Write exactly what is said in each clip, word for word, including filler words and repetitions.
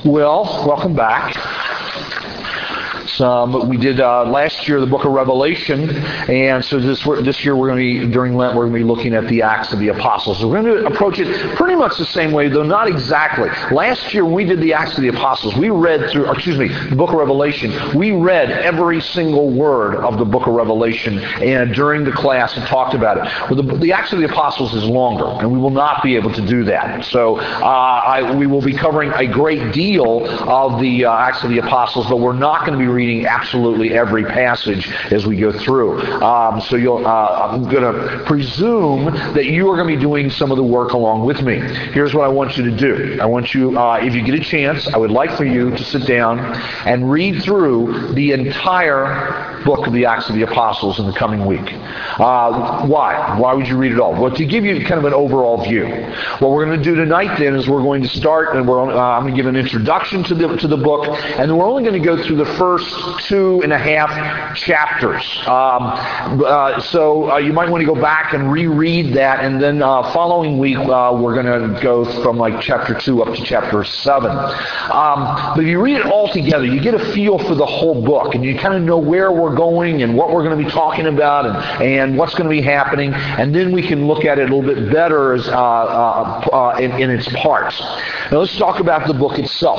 Well, welcome back. Some we did uh, last year the book of Revelation, and so this this year we're going to be during Lent we're going to be looking at the Acts of the Apostles. So we're going to approach it pretty much the same way, though not exactly. Last year when we did the Acts of the Apostles, we read through, or excuse me, the book of Revelation. We read every single word of the book of Revelation, and during the class and talked about it. Well, the, the Acts of the Apostles is longer, and we will not be able to do that. So uh, I, we will be covering a great deal of the uh, Acts of the Apostles, but we're not going to be reading absolutely every passage as we go through. Um, so you'll, uh, I'm going to presume that you are going to be doing some of the work along with me. Here's what I want you to do. I want you, uh, if you get a chance, I would like for you to sit down and read through the entire book of the Acts of the Apostles in the coming week. Uh, why? Why would you read it all? Well, to give you kind of an overall view. What we're going to do tonight then is we're going to start, and we're, uh, I'm going to give an introduction to the to the book, and then we're only going to go through the first two and a half chapters. Um, uh, so uh, you might want to go back and reread that, and then uh, following week uh, we're going to go from like chapter two up to chapter seven. Um, but if you read it all together, you get a feel for the whole book, and you kind of know where we're going and what we're going to be talking about, and, and what's going to be happening, and then we can look at it a little bit better as, uh, uh, uh, in, in its parts. Now let's talk about the book itself.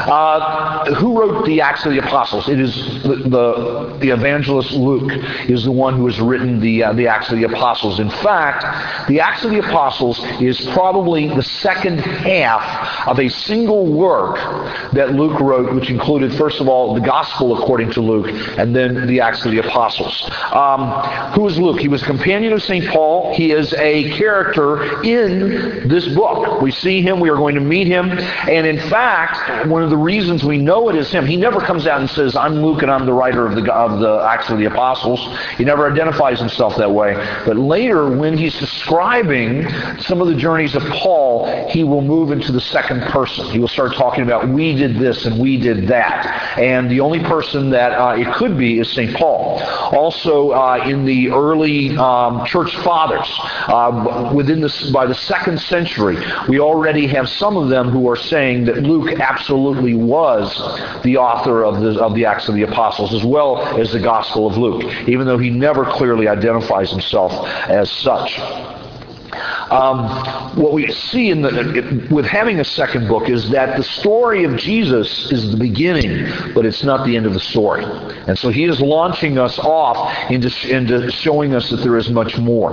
Uh, who wrote the Acts of the Apostles? It is the, the, the evangelist Luke is the one who has written the, uh, the Acts of the Apostles. In fact, the Acts of the Apostles is probably the second half of a single work that Luke wrote, which included, first of all, the Gospel according to Luke, and then the Acts of the Apostles. Um, who is Luke? He was a companion of Saint Paul. He is a character in this book. We see him. We are going to meet him. And in fact, one of the reasons we know it is him, he never comes out and says, I'm Luke and I'm the writer of the, of the Acts of the Apostles. He never identifies himself that way. But later, when he's describing some of the journeys of Paul, he will move into the second person. He will start talking about, we did this and we did that. And the only person that uh, it could be is Saint Paul. Also, uh, in the early um, church fathers, uh, within the, by the second century, we already have some of them who are saying that Luke absolutely was the author of the, of the Acts of the Apostles, as well as the Gospel of Luke, even though he never clearly identifies himself as such. Um, what we see in the, it, with having a second book is that the story of Jesus is the beginning, but it's not the end of the story. And so he is launching us off into, into showing us that there is much more.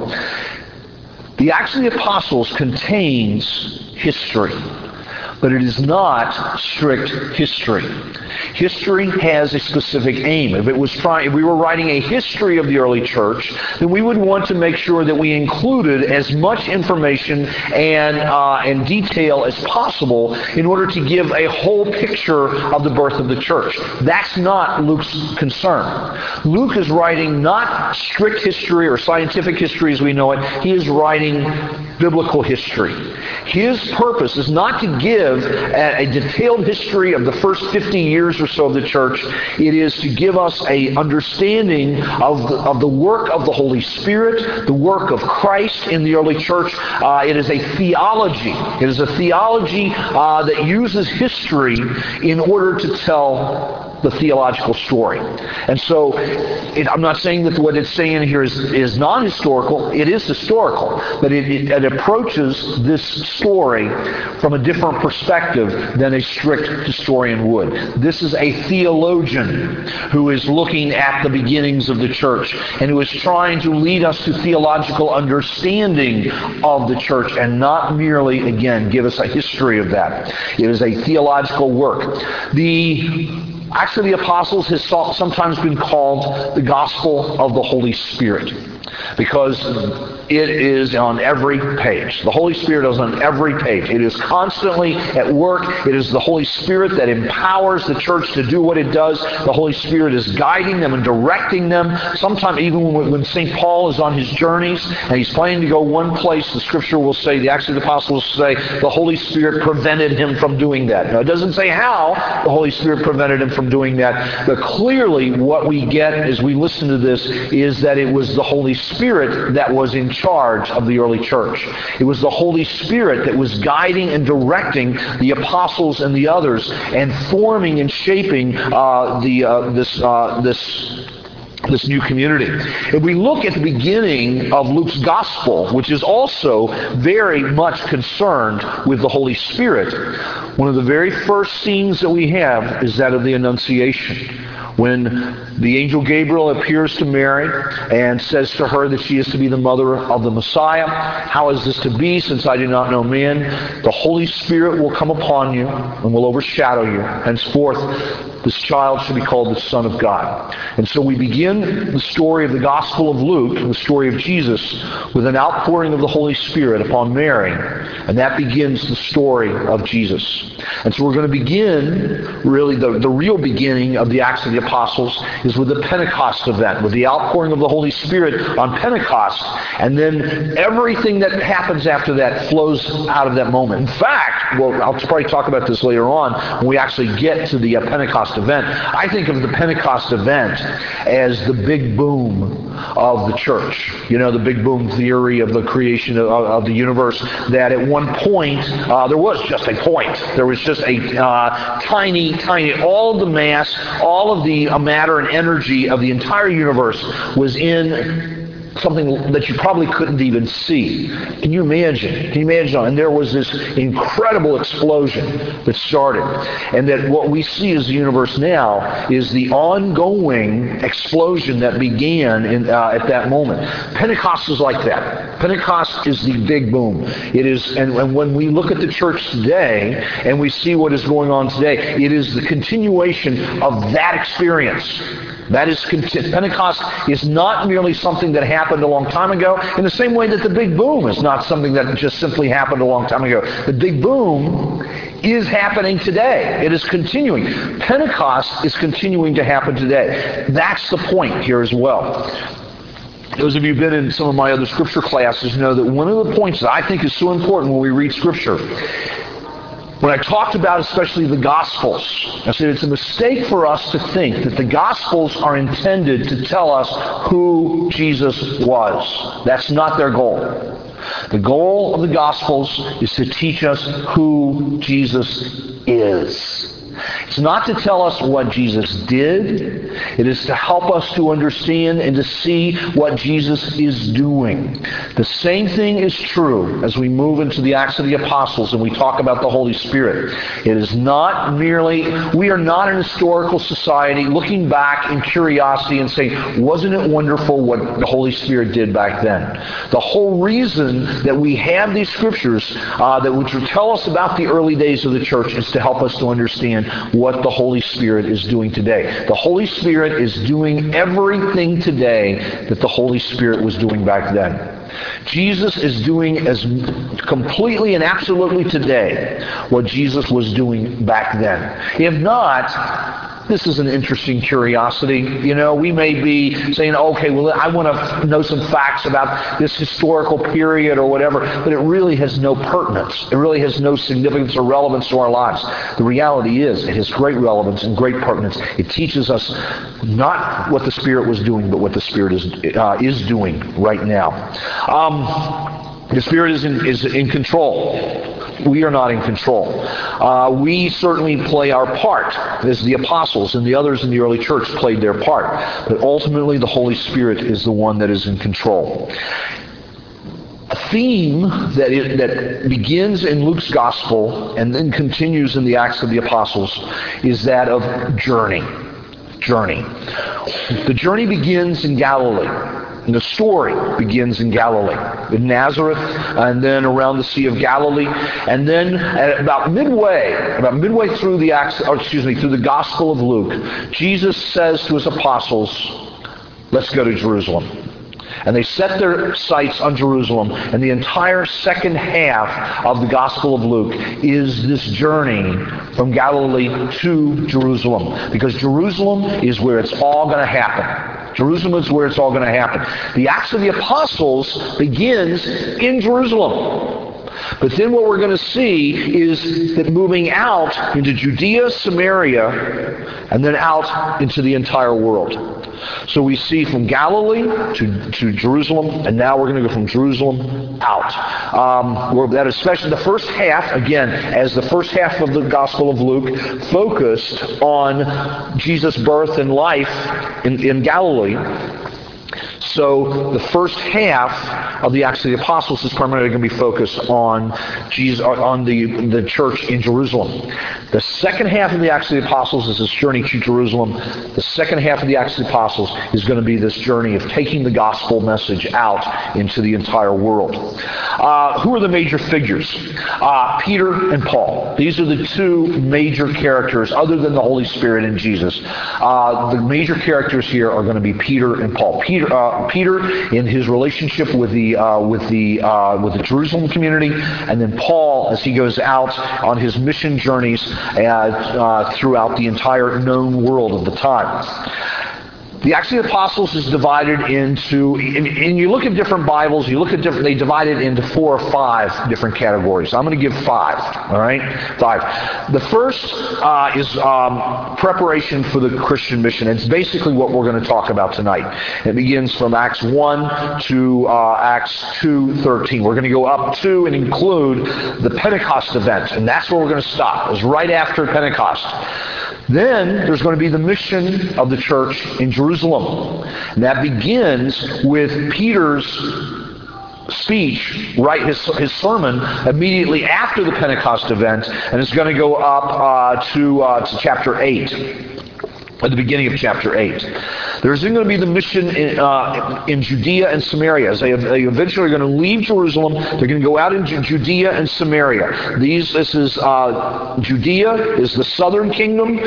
The Acts of the Apostles contains history, but it is not strict history. History has a specific aim. If it was trying, if we were writing a history of the early church, then we would want to make sure that we included as much information and uh, and detail as possible in order to give a whole picture of the birth of the church. That's not Luke's concern. Luke is writing not strict history or scientific history as we know it. He is writing biblical history. His purpose is not to give a, a detailed history of the first fifty years or so of the church. It is to give us a understanding of the, of the work of the Holy Spirit, the work of Christ in the early church. Uh, it is a theology. It is a theology uh, that uses history in order to tell the theological story. And so it, I'm not saying that what it's saying here is, is non-historical. It is historical, but it, it, it approaches this story from a different perspective than a strict historian would. This is a theologian who is looking at the beginnings of the church and who is trying to lead us to theological understanding of the church and not merely, again, give us a history of that. It is a theological work. The Acts of the Apostles has sometimes been called the Gospel of the Holy Spirit because it is on every page. The Holy Spirit is on every page. It is constantly at work. It is the Holy Spirit that empowers the church to do what it does. The Holy Spirit is guiding them and directing them. Sometimes even when Saint Paul is on his journeys and he's planning to go one place, the Scripture will say, the Acts of the Apostles say, the Holy Spirit prevented him from doing that. Now, it doesn't say how the Holy Spirit prevented him from doing that, but clearly what we get as we listen to this is that it was the Holy Spirit that was in charge of the early church. It was the Holy Spirit that was guiding and directing the apostles and the others and forming and shaping uh, the uh, this uh, this this new community. If we look at the beginning of Luke's gospel, which is also very much concerned with the Holy Spirit, one of the very first scenes that we have is that of the Annunciation, when the angel Gabriel appears to Mary and says to her that she is to be the mother of the Messiah. How is this to be, since I do not know man? The Holy Spirit will come upon you and will overshadow you. Henceforth, this child shall be called the Son of God. And so we begin the story of the Gospel of Luke, the story of Jesus, with an outpouring of the Holy Spirit upon Mary. And that begins the story of Jesus. And so we're going to begin, really, the, the real beginning of the Acts of the Apostles is with the Pentecost event, with the outpouring of the Holy Spirit on Pentecost. And then everything that happens after that flows out of that moment. In fact, well, I'll probably talk about this later on when we actually get to the uh, Pentecost event. I think of the Pentecost event as the big boom of the church. You know, the big boom theory of the creation of, of the universe, that at one point, uh, there was just a point. There was just a uh, tiny, tiny, all of the mass, all of the uh, matter and energy of the entire universe was in something that you probably couldn't even see. Can you imagine? Can you imagine? And there was this incredible explosion that started. And that what we see as the universe now is the ongoing explosion that began in, uh, at that moment. Pentecost is like that. Pentecost is the big boom. It is, and, and when we look at the church today and we see what is going on today, it is the continuation of that experience. That is, Pentecost is not merely something that happened a long time ago, in the same way that the big boom is not something that just simply happened a long time ago. The big boom is happening today. It is continuing. Pentecost is continuing to happen today. That's the point here as well. Those of you who've been in some of my other scripture classes know that one of the points that I think is so important when we read scripture, when I talked about especially the Gospels, I said it's a mistake for us to think that the Gospels are intended to tell us who Jesus was. That's not their goal. The goal of the Gospels is to teach us who Jesus is. It's not to tell us what Jesus did. It is to help us to understand and to see what Jesus is doing. The same thing is true as we move into the Acts of the Apostles and we talk about the Holy Spirit. It is not merely, we are not an historical society looking back in curiosity and saying, wasn't it wonderful what the Holy Spirit did back then? The whole reason that we have these scriptures uh, that which will tell us about the early days of the church is to help us to understand what the Holy Spirit is doing today. The Holy Spirit is doing everything today that the Holy Spirit was doing back then. Jesus is doing as completely and absolutely today what Jesus was doing back then. If not, this is an interesting curiosity. You know, we may be saying, okay, well, I want to know some facts about this historical period or whatever, but it really has no pertinence. It really has no significance or relevance to our lives. The reality is, it has great relevance and great pertinence. It teaches us not what the Spirit was doing, but what the Spirit is uh, is doing right now. Um, the Spirit is in, is in control. We are not in control. Uh, we certainly play our part, as the apostles and the others in the early church played their part. But ultimately, the Holy Spirit is the one that is in control. A theme that, it, that begins in Luke's Gospel and then continues in the Acts of the Apostles is that of journey. Journey. The journey begins in Galilee. And the story begins in Galilee, in Nazareth, and then around the Sea of Galilee. And then at about midway, about midway through the Acts, or excuse me, through the Gospel of Luke, Jesus says to his apostles, let's go to Jerusalem. And they set their sights on Jerusalem, and the entire second half of the Gospel of Luke is this journey from Galilee to Jerusalem. Because Jerusalem is where it's all going to happen. Jerusalem is where it's all going to happen. The Acts of the Apostles begins in Jerusalem. But then what we're going to see is that moving out into Judea, Samaria, and then out into the entire world. So we see from Galilee to, to Jerusalem, and now we're going to go from Jerusalem out. Um, that especially the first half, again, as the first half of the Gospel of Luke focused on Jesus' birth and life in, in Galilee. So the first half of the Acts of the Apostles is primarily going to be focused on Jesus, on the, the church in Jerusalem. The second half of the Acts of the Apostles is this journey to Jerusalem. The second half of the Acts of the Apostles is going to be this journey of taking the gospel message out into the entire world. Uh, who are the major figures? Uh, Peter and Paul. These are the two major characters, other than the Holy Spirit and Jesus. Uh, the major characters here are going to be Peter and Paul. Peter, uh, Peter in his relationship with the uh, with the uh, with the Jerusalem community, and then Paul as he goes out on his mission journeys uh, uh, throughout the entire known world of the time. The Acts of the Apostles is divided into, and, and you look at different Bibles, you look at different, they divide it into four or five different categories. I'm going to give five, all right? Five. The first uh, is um, preparation for the Christian mission. It's basically what we're going to talk about tonight. It begins from Acts one to uh, Acts two thirteen. We're going to go up to and include the Pentecost event, and that's where we're going to stop. It was right after Pentecost. Then there's going to be the mission of the church in Jerusalem. And that begins with Peter's speech, right, his, his sermon, immediately after the Pentecost event, and it's going to go up uh, to, uh, to chapter eight. At the beginning of chapter eight. There's going to be the mission in, uh, in Judea and Samaria. As they, they eventually are going to leave Jerusalem, they're going to go out into Judea and Samaria. These, this is uh, Judea is the southern kingdom.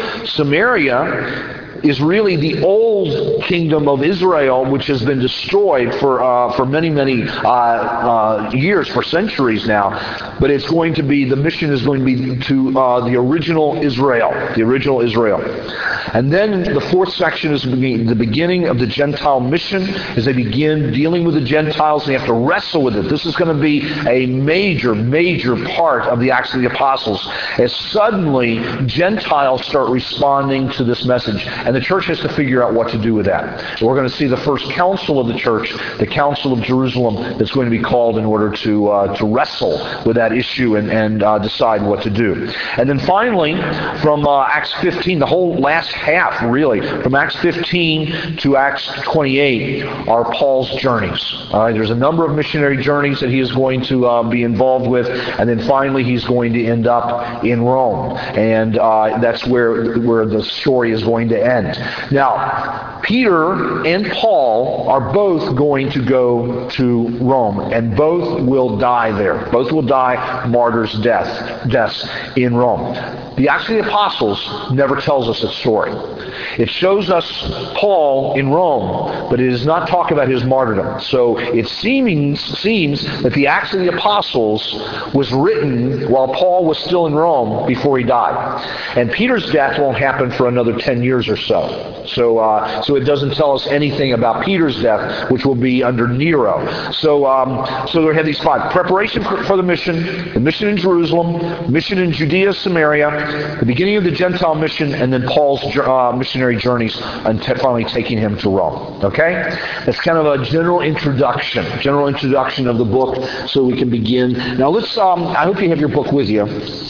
Samaria is really the old kingdom of Israel, which has been destroyed for uh, for many, many uh, uh, years, for centuries now. But it's going to be, the mission is going to be to uh, the original Israel, the original Israel. And then the fourth section is the beginning of the Gentile mission, as they begin dealing with the Gentiles. They have to wrestle with it. This is going to be a major, major part of the Acts of the Apostles, as suddenly Gentiles start responding to this message. And the church has to figure out what to do with that. We're going to see the first council of the church, the Council of Jerusalem, that's going to be called in order to uh, to wrestle with that issue and, and uh, decide what to do. And then finally, from uh, Acts fifteen, the whole last half, really, from Acts fifteen to Acts twenty-eight are Paul's journeys. All right, there's a number of missionary journeys that he is going to uh, be involved with, and then finally he's going to end up in Rome. And uh, that's where, where the story is going to end. Now, Peter and Paul are both going to go to Rome, and both will die there. Both will die martyrs' death, deaths in Rome. The Acts of the Apostles never tells us a story. It shows us Paul in Rome, but it does not talk about his martyrdom. So it seems, seems that the Acts of the Apostles was written while Paul was still in Rome before he died. And Peter's death won't happen for another ten years or so. So uh, so it doesn't tell us anything about Peter's death, which will be under Nero. So, um, so we have these five. Preparation for, for the mission, the mission in Jerusalem, mission in Judea, Samaria, the beginning of the Gentile mission, and then Paul's uh, missionary journeys, and t- finally taking him to Rome. Okay? That's kind of a general introduction, general introduction of the book, so we can begin. Now let's, um, I hope you have your book with you,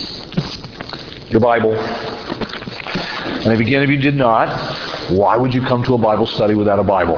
your Bible. And if again, if you did not, why would you come to a Bible study without a Bible?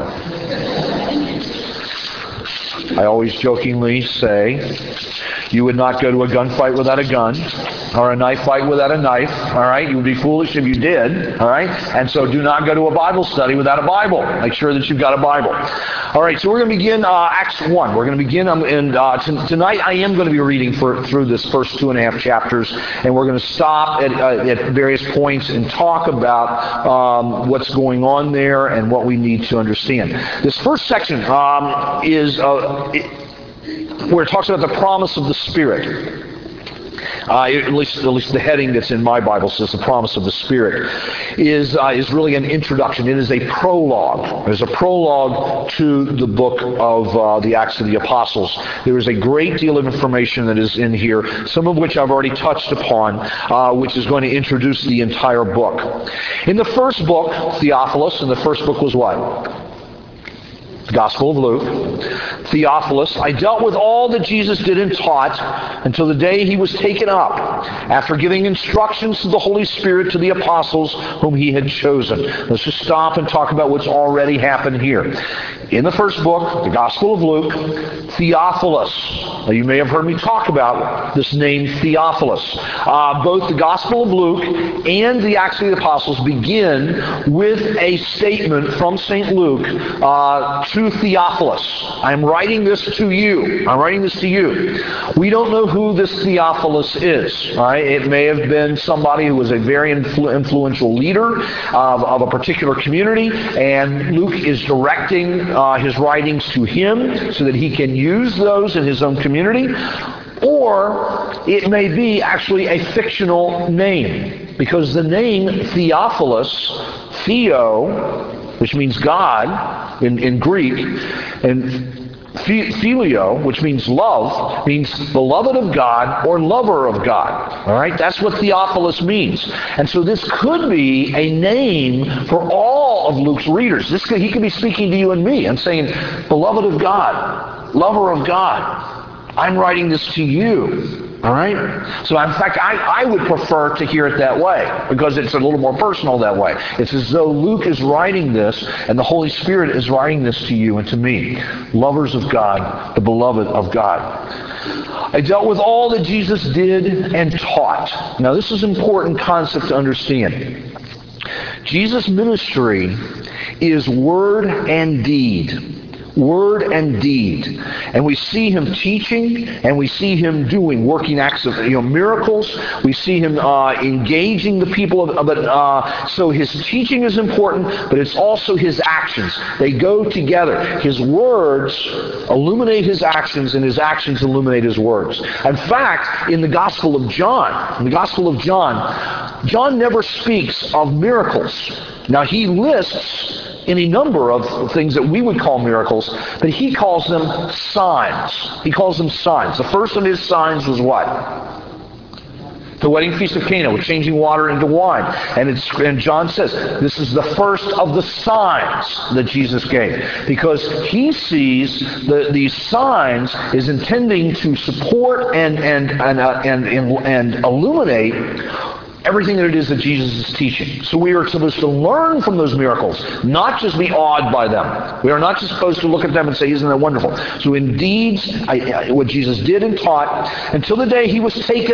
I always jokingly say, you would not go to a gunfight without a gun, or a knife fight without a knife, all right? You would be foolish if you did, all right? And so do not go to a Bible study without a Bible. Make sure that you've got a Bible. All right, so we're going to begin uh, Acts one. We're going to begin, um, and uh, t- tonight I am going to be reading for, through this first two and a half chapters, and we're going to stop at, uh, at various points and talk about um, what's going on there and what we need to understand. This first section um, is... Uh, it, where it talks about the promise of the Spirit. uh, at least at least the heading that's in my Bible says the promise of the Spirit, is uh, is really an introduction. It is a prologue. It is a prologue to the book of uh, the Acts of the Apostles. There is a great deal of information that is in here, some of which I've already touched upon, uh, which is going to introduce the entire book. In the first book, Theophilus, and the first book was what? Gospel of Luke. Theophilus, I dealt with all that Jesus did and taught until the day he was taken up, after giving instructions to the Holy Spirit to the apostles whom he had chosen. Let's just stop and talk about what's already happened here. In the first book, the Gospel of Luke, Theophilus. Now, you may have heard me talk about this name Theophilus. Uh, both the Gospel of Luke and the Acts of the Apostles begin with a statement from Saint Luke uh, to Theophilus. I'm writing this to you. I'm writing this to you. We don't know who this Theophilus is. Right? It may have been somebody who was a very influ- influential leader of, of a particular community, and Luke is directing uh, his writings to him so that he can use those in his own community. Or it may be actually a fictional name, because the name Theophilus, Theo, which means God in, in Greek, and Phileo, which means love, means beloved of God or lover of God. All right, that's what Theophilus means. And so this could be a name for all of Luke's readers. This could, he could be speaking to you and me and saying, beloved of God, lover of God, I'm writing this to you. All right? So, in fact, I, I would prefer to hear it that way, because it's a little more personal that way. It's as though Luke is writing this, and the Holy Spirit is writing this to you and to me, lovers of God, the beloved of God. I dealt with all that Jesus did and taught. Now, this is an important concept to understand. Jesus' ministry is word and deed. Word and deed. And we see him teaching, and we see him doing, working acts of, you know, miracles. We see him uh, engaging the people. Of, but uh, so his teaching is important, but it's also his actions. They go together. His words illuminate his actions, and his actions illuminate his words. In fact, in the Gospel of John, in the Gospel of John, John never speaks of miracles. Now, he lists any number of things that we would call miracles, but he calls them signs. He calls them signs. The first of his signs was what? The wedding feast of Cana, with changing water into wine. And, it's, and John says, this is the first of the signs that Jesus gave. Because he sees the, these signs is intending to support and, and, and, uh, and, and, and illuminate everything that it is that Jesus is teaching. So we are supposed to learn from those miracles, not just be awed by them. We are not just supposed to look at them and say, isn't that wonderful? So in deeds, I, I, what Jesus did and taught, until the day he was taken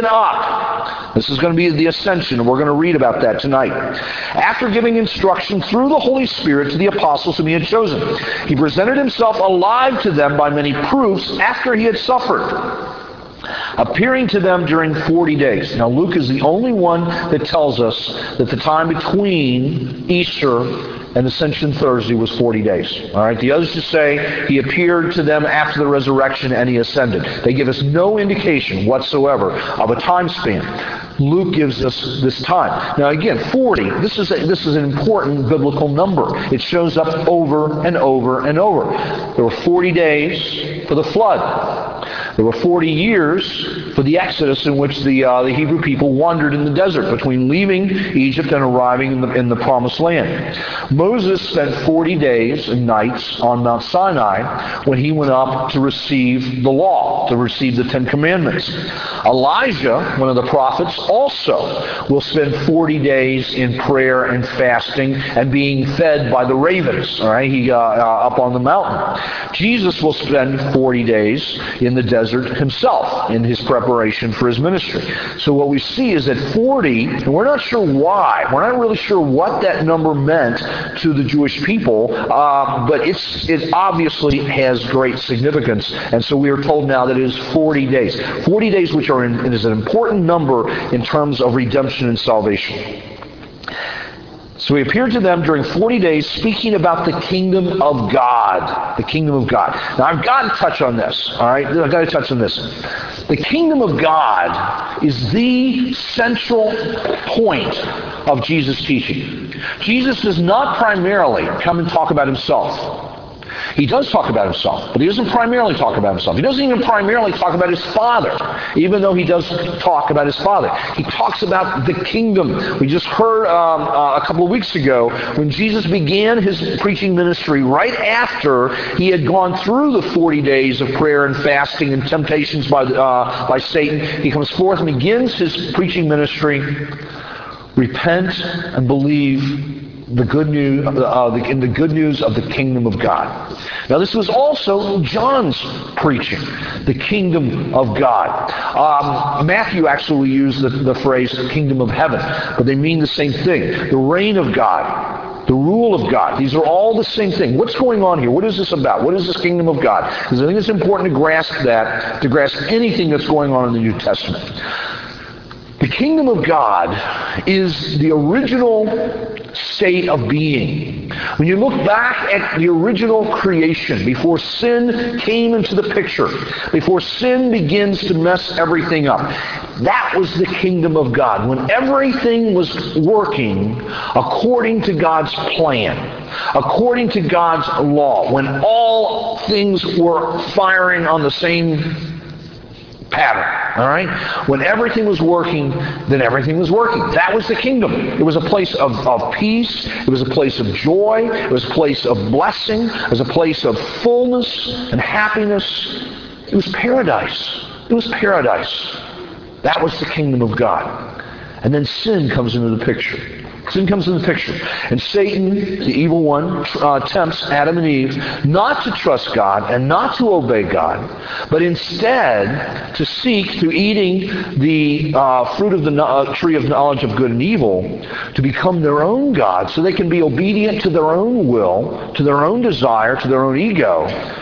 up. This is going to be the ascension, and we're going to read about that tonight. After giving instruction through the Holy Spirit to the apostles whom he had chosen, he presented himself alive to them by many proofs after he had suffered, appearing to them during forty days. Now, Luke is the only one that tells us that the time between Easter and Ascension Thursday was forty days. All right. The others just say he appeared to them after the resurrection and he ascended. They give us no indication whatsoever of a time span. Luke gives us this time. Now, again, forty. This is a, this is an important biblical number. It shows up over and over and over. There were forty days for the flood. There were forty years for the Exodus, in which the uh, the Hebrew people wandered in the desert between leaving Egypt and arriving in the in the Promised Land. Moses spent forty days and nights on Mount Sinai when he went up to receive the law, to receive the Ten Commandments. Elijah, one of the prophets, also will spend forty days in prayer and fasting and being fed by the ravens. All right, he uh, uh, up on the mountain. Jesus will spend forty days in the desert himself in his preparation for his ministry. So what we see is that forty, and we're not sure why, we're not really sure what that number meant to the Jewish people, uh, but it's, it obviously has great significance, and so we are told now that it is forty days. forty days, which are in, it is an important number in terms of redemption and salvation. So he appeared to them during forty days, speaking about the kingdom of God. The kingdom of God. Now, I've got to touch on this, all right? I've got to touch on this. The kingdom of God is the central point of Jesus' teaching. Jesus does not primarily come and talk about himself. He does talk about himself, but he doesn't primarily talk about himself. He doesn't even primarily talk about his Father, even though he does talk about his Father. He talks about the kingdom. We just heard um, uh, a couple of weeks ago when Jesus began his preaching ministry right after he had gone through the forty days of prayer and fasting and temptations by, uh, by Satan. He comes forth and begins his preaching ministry. Repent and believe the good news, uh, the, in the good news of the kingdom of God. Now, this was also John's preaching, the kingdom of God. Um, Matthew actually used the, the phrase kingdom of heaven, but they mean the same thing. The reign of God, the rule of God. These are all the same thing. What's going on here? What is this about? What is this kingdom of God? Because I think it's important to grasp that, to grasp anything that's going on in the New Testament. The kingdom of God is the original state of being. When you look back at the original creation, before sin came into the picture, before sin begins to mess everything up, that was the kingdom of God. When everything was working according to God's plan, according to God's law, when all things were firing on the same pattern, all right? When everything was working, then everything was working. That was the kingdom. It was a place of, of peace. It was a place of joy. It was a place of blessing. It was a place of fullness and happiness. It was paradise. It was paradise. That was the kingdom of God. And then sin comes into the picture. Sin comes into the picture. And Satan, the evil one, uh, tempts Adam and Eve not to trust God and not to obey God, but instead to seek, through eating the uh, fruit of the no- uh, tree of knowledge of good and evil, to become their own God so they can be obedient to their own will, to their own desire, to their own ego.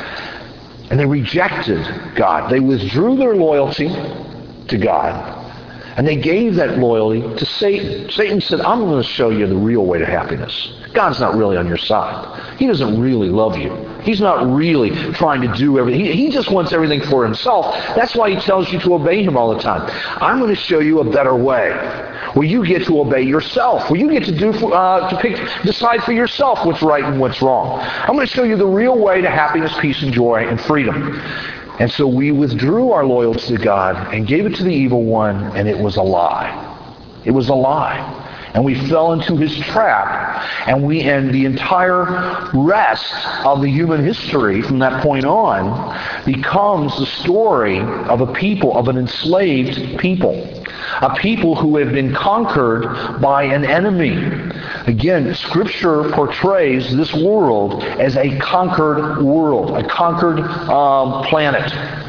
And they rejected God. They withdrew their loyalty to God. And they gave that loyalty to Satan. Satan said, I'm going to show you the real way to happiness. God's not really on your side. He doesn't really love you. He's not really trying to do everything. He, he just wants everything for himself. That's why he tells you to obey him all the time. I'm going to show you a better way, where you get to obey yourself, where you get to do uh, to pick, decide for yourself what's right and what's wrong. I'm going to show you the real way to happiness, peace, and joy, and freedom. And so we withdrew our loyalty to God and gave it to the evil one, and it was a lie. It was a lie. And we fell into his trap, and we and the entire rest of the human history from that point on becomes the story of a people, of an enslaved people. A people who have been conquered by an enemy. Again, Scripture portrays this world as a conquered world, a conquered um, planet.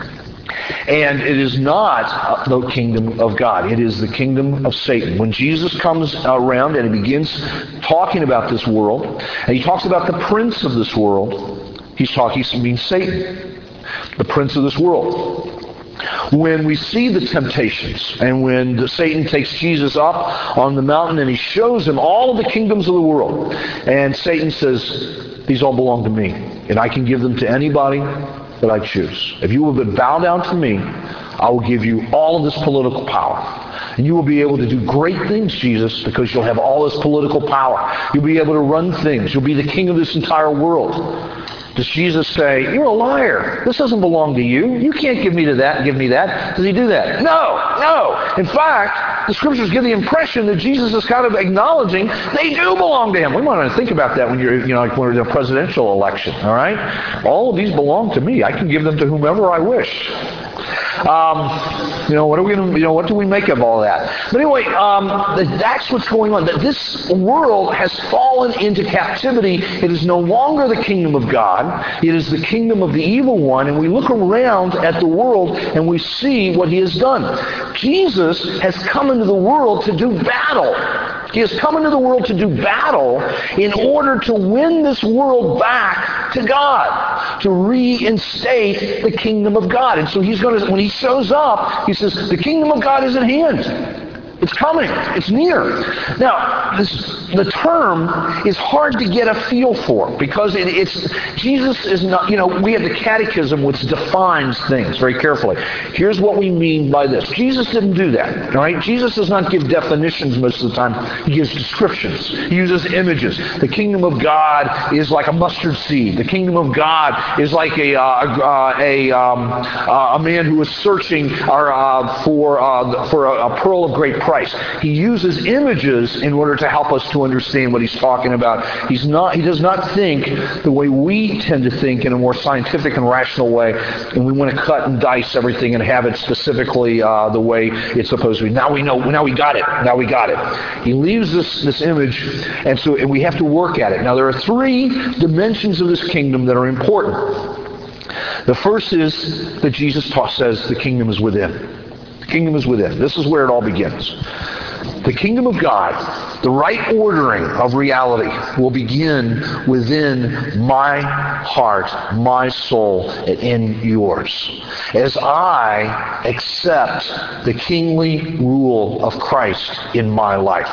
And it is not the kingdom of God. It is the kingdom of Satan. When Jesus comes around and he begins talking about this world, and he talks about the prince of this world, he's talking, he means Satan, the prince of this world. When we see the temptations, and when the, Satan takes Jesus up on the mountain and he shows him all of the kingdoms of the world, and Satan says, these all belong to me, and I can give them to anybody that I choose. If you will bow down to me, I will give you all of this political power. And you will be able to do great things, Jesus, because you'll have all this political power. You'll be able to run things. You'll be the king of this entire world. Does Jesus say, you're a liar. This doesn't belong to you. You can't give me to that and give me that. Does he do that? No, no. In fact, the Scriptures give the impression that Jesus is kind of acknowledging they do belong to him. We want to think about that when you're, you know, like when we're in a presidential election, all right? All of these belong to me. I can give them to whomever I wish. Um, you know, what are we going to, you know, what do we make of all that? But anyway, um, that's what's going on. That this world has fallen into captivity. It is no longer the kingdom of God. It is the kingdom of the evil one. And we look around at the world and we see what he has done. Jesus has come into the world to do battle. He has come into the world to do battle in order to win this world back to God, to reinstate the kingdom of God. And so he's going to, when he shows up, he says, the kingdom of God is at hand. It's coming. It's near. Now, this, the term is hard to get a feel for because it, it's Jesus is not, you know, we have the catechism which defines things very carefully. Here's what we mean by this. Jesus didn't do that, all right? Jesus does not give definitions most of the time. He gives descriptions. He uses images. The kingdom of God is like a mustard seed. The kingdom of God is like a, uh, a, um, uh, a man who is searching or, uh, for, uh, for a, a pearl of great price. He uses images in order to help us to understand what he's talking about. He's not, he does not think the way we tend to think in a more scientific and rational way, and we want to cut and dice everything and have it specifically uh, the way it's supposed to be. Now we know, now we got it, now we got it. He leaves this, this image, and so and we have to work at it. Now there are three dimensions of this kingdom that are important. The first is that Jesus taught, says the kingdom is within. The kingdom is within. This is where it all begins. The kingdom of God, the right ordering of reality, will begin within my heart, my soul, and in yours. As I accept the kingly rule of Christ in my life.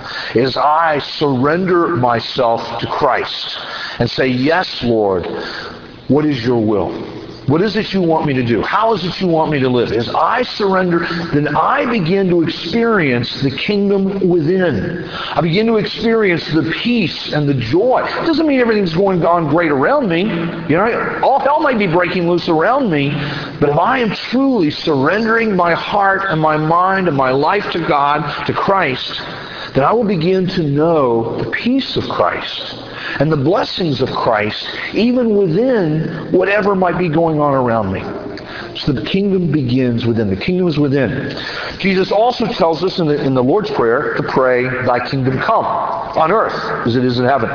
As I surrender myself to Christ and say, yes, Lord, what is your will? What is it you want me to do? How is it you want me to live? As I surrender, then I begin to experience the kingdom within. I begin to experience the peace and the joy. It doesn't mean everything's going on great around me. You know, all hell might be breaking loose around me, but if I am truly surrendering my heart and my mind and my life to God, to Christ, then I will begin to know the peace of Christ and the blessings of Christ, even within whatever might be going on around me. So the kingdom begins within. The kingdom is within. Jesus also tells us in the, in the Lord's Prayer to pray, thy kingdom come on earth as it is in heaven.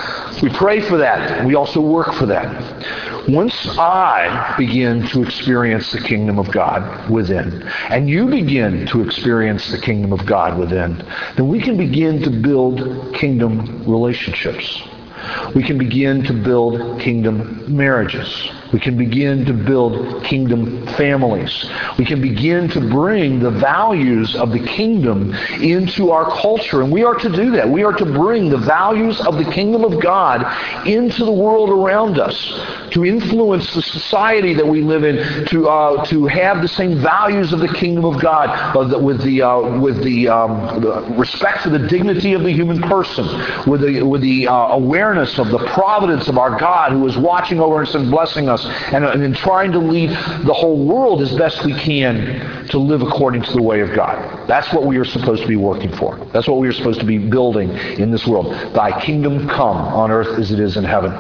We pray for that. We also work for that. Once I begin to experience the kingdom of God within, and you begin to experience the kingdom of God within, then we can begin to build kingdom relationships. We can begin to build kingdom marriages. We can begin to build kingdom families. We can begin to bring the values of the kingdom into our culture. And we are to do that. We are to bring the values of the kingdom of God into the world around us, to influence the society that we live in, to uh, to have the same values of the kingdom of God, uh, with the uh, with the, um, the respect for the dignity of the human person, with the with the uh, awareness of the providence of our God who is watching over us and blessing us. And, and in trying to lead the whole world as best we can to live according to the way of God. That's what we are supposed to be working for. That's what we are supposed to be building in this world. Thy kingdom come on earth as it is in heaven.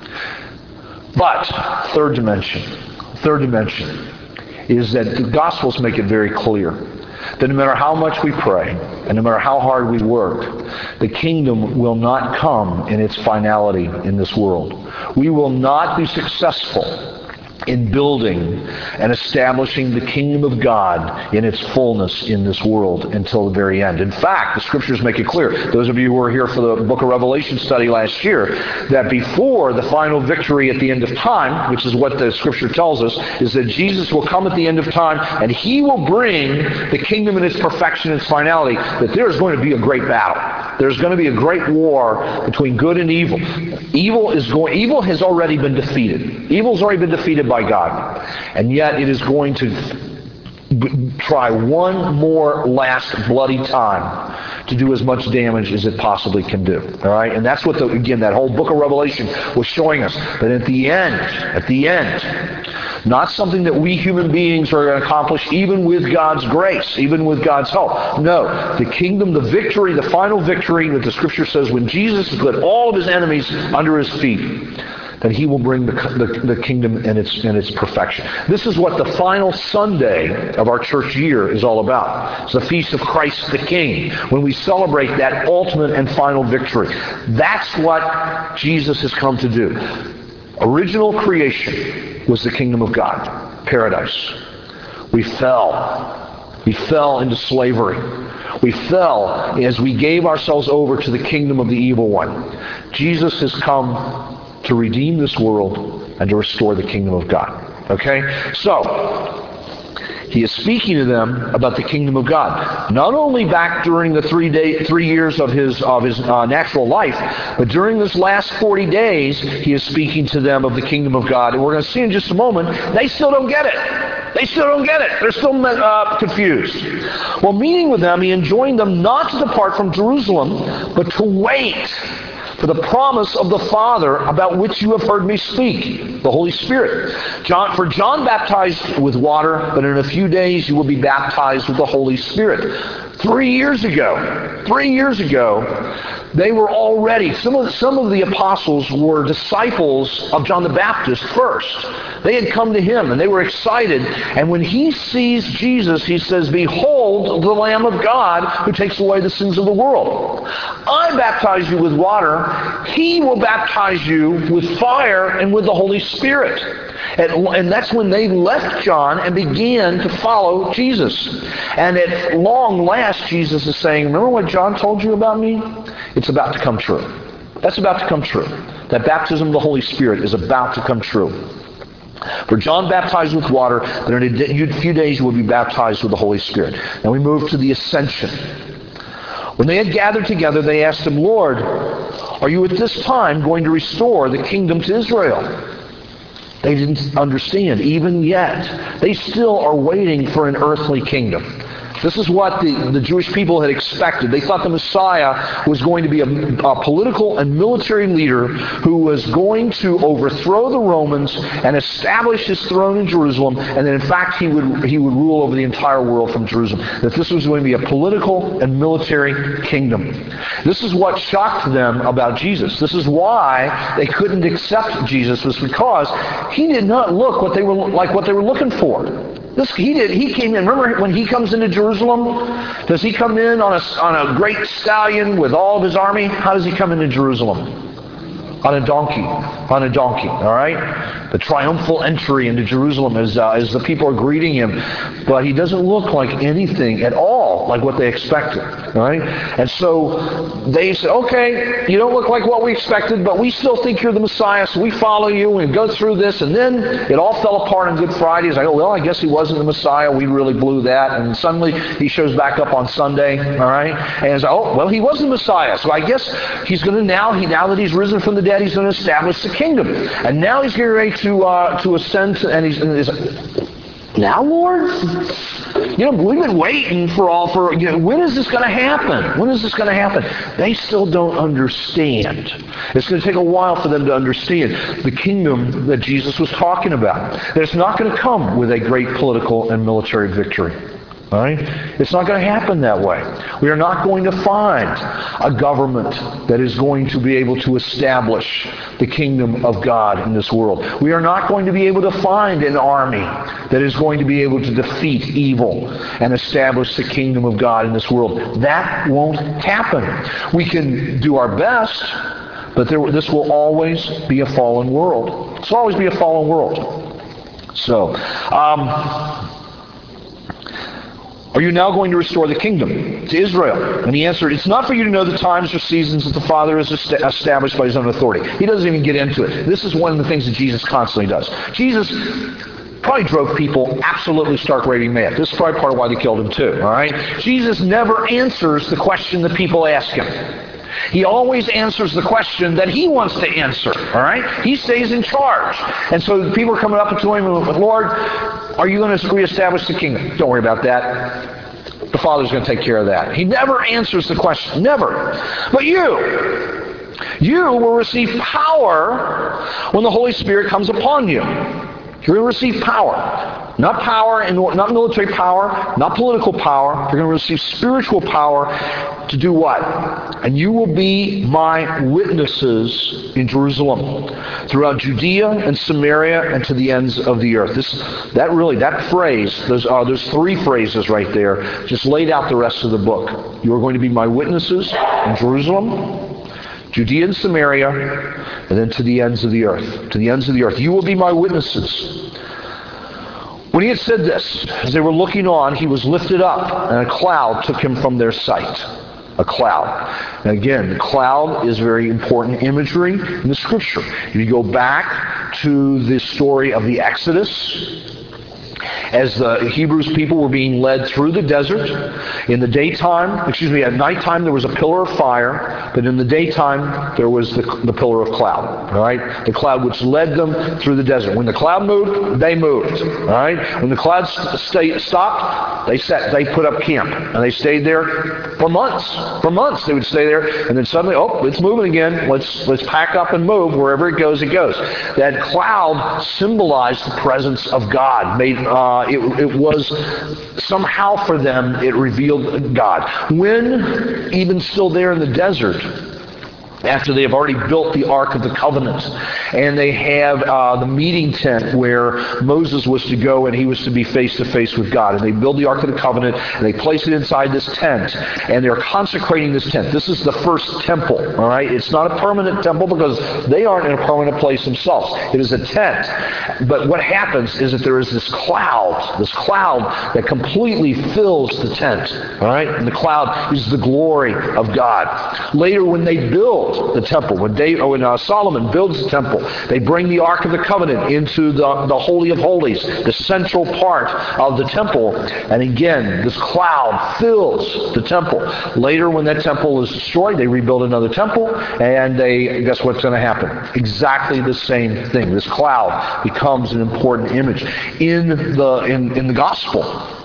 But, third dimension, third dimension is that the Gospels make it very clear that no matter how much we pray and no matter how hard we work, the kingdom will not come in its finality in this world. We will not be successful in building and establishing the kingdom of God in its fullness in this world until the very end. In fact, the Scriptures make it clear, those of you who were here for the book of Revelation study last year, that before the final victory at the end of time, which is what the Scripture tells us, is that Jesus will come at the end of time and He will bring the kingdom in its perfection, its finality, that there's going to be a great battle. There's going to be a great war between good and evil. Evil is going, evil has already been defeated. Evil's already been defeated by God. And yet it is going to b- try one more last bloody time to do as much damage as it possibly can do. All right? And that's what, the, again, that whole book of Revelation was showing us. But at the end, at the end, not something that we human beings are going to accomplish even with God's grace, even with God's help. No, the kingdom, the victory, the final victory that the Scripture says when Jesus has put all of His enemies under His feet, that He will bring the, the, the kingdom in its, in its perfection. This is what the final Sunday of our church year is all about. It's the Feast of Christ the King, when we celebrate that ultimate and final victory. That's what Jesus has come to do. Original creation was the kingdom of God, paradise. We fell. We fell into slavery. We fell as we gave ourselves over to the kingdom of the evil one. Jesus has come to redeem this world and to restore the kingdom of God. Okay? So, He is speaking to them about the kingdom of God. Not only back during the three day, three years of his of his uh, natural life, but during this last forty days, he is speaking to them of the kingdom of God. And we're going to see in just a moment, they still don't get it. They still don't get it. They're still uh, confused. Well, meeting with them, he enjoined them not to depart from Jerusalem, but to wait for the promise of the Father about which you have heard me speak, the Holy Spirit. John, for John baptized with water, but in a few days you will be baptized with the Holy Spirit. Three years ago, three years ago, they were already, some of, some of the apostles were disciples of John the Baptist first. They had come to him and they were excited. And when he sees Jesus, he says, "Behold the Lamb of God who takes away the sins of the world. I baptize you with water. He will baptize you with fire and with the Holy Spirit." And, and that's when they left John and began to follow Jesus. And at long last, Jesus is saying, remember what John told you about me? It's about to come true. That's about to come true. That baptism of the Holy Spirit is about to come true. For John baptized with water, but in a few days you will be baptized with the Holy Spirit. Now we move to the ascension. When they had gathered together, they asked him, "Lord, are you at this time going to restore the kingdom to Israel?" They didn't understand, even yet. They still are waiting for an earthly kingdom. This is what the, the Jewish people had expected. They thought the Messiah was going to be a, a political and military leader who was going to overthrow the Romans and establish his throne in Jerusalem, and that in fact he would he would rule over the entire world from Jerusalem. That this was going to be a political and military kingdom. This is what shocked them about Jesus. This is why they couldn't accept Jesus, was because he did not look what they were like what they were looking for. This, he did. He came in. Remember when he comes into Jerusalem? Does he come in on a, on a great stallion with all of his army? How does he come into Jerusalem? On a donkey. On a donkey. All right? The triumphal entry into Jerusalem as, uh, as the people are greeting him. But he doesn't look like anything at all like what they expected. All right? And so they say, okay, you don't look like what we expected, but we still think you're the Messiah, so we follow you and go through this. And then it all fell apart on Good Friday. It's like, oh, well, I guess he wasn't the Messiah. We really blew that. And suddenly he shows back up on Sunday. All right? And it's like, oh, well, he was the Messiah. So I guess he's going to now, he, now that he's risen from the dead, he's going to establish the kingdom. And now he's getting ready to uh, to ascend, to, and he's, and he's like, now, Lord? You know, we've been waiting for all for, you know, when is this going to happen? When is this going to happen? They still don't understand. It's going to take a while for them to understand the kingdom that Jesus was talking about. That it's not going to come with a great political and military victory. All right? It's not going to happen that way. We are not going to find a government that is going to be able to establish the kingdom of God in this world. We are not going to be able to find an army that is going to be able to defeat evil and establish the kingdom of God in this world. That won't happen. We can do our best, but there, this will always be a fallen world. It's will always be a fallen world. So, um... are you now going to restore the kingdom to Israel? And he answered, it's not for you to know the times or seasons that the Father has established by his own authority. He doesn't even get into it. This is one of the things that Jesus constantly does. Jesus probably drove people absolutely stark raving mad. This is probably part of why they killed him too. All right? Jesus never answers the question that people ask him. He always answers the question that he wants to answer. All right? He stays in charge. And so people are coming up to him and, Lord, are you going to reestablish the kingdom? Don't worry about that. The Father's going to take care of that. He never answers the question. Never. But you, you will receive power when the Holy Spirit comes upon you. You're going to receive power. Not power, and not military power, not political power. You're going to receive spiritual power to do what? And you will be my witnesses in Jerusalem, throughout Judea and Samaria, and to the ends of the earth. This, that really, that phrase, those, uh, there's three phrases right there, just laid out the rest of the book. You are going to be my witnesses in Jerusalem, Judea and Samaria, and then to the ends of the earth. To the ends of the earth. You will be my witnesses. When he had said this, as they were looking on, he was lifted up, and a cloud took him from their sight. A cloud. And again, the cloud is very important imagery in the Scripture. If you go back to the story of the Exodus, as the Hebrews people were being led through the desert. In the daytime, excuse me, at nighttime there was a pillar of fire, but in the daytime there was the, the pillar of cloud. All right, the cloud which led them through the desert. When the cloud moved, they moved. All right, when the cloud st- stopped, they sat, they put up camp, and they stayed there for months. For months they would stay there, and then suddenly, oh, it's moving again. Let's let's pack up and move. Wherever it goes, it goes. That cloud symbolized the presence of God. Made uh, it, it was somehow for them it revealed God. When even still there in the desert, after they have already built the Ark of the Covenant, and they have uh, the meeting tent where Moses was to go and he was to be face-to-face with God. And they build the Ark of the Covenant, and they place it inside this tent, and they're consecrating this tent. This is the first temple, all right? It's not a permanent temple because they aren't in a permanent place themselves. It is a tent. But what happens is that there is this cloud, this cloud that completely fills the tent, all right? And the cloud is the glory of God. Later, when they build the temple, when, David, when uh, Solomon builds the temple, they bring the Ark of the Covenant into the, the Holy of Holies, the central part of the temple, and again, this cloud fills the temple. Later, when that temple is destroyed, they rebuild another temple, and they guess what's going to happen? Exactly the same thing. This cloud becomes an important image. In the, in, in the gospel,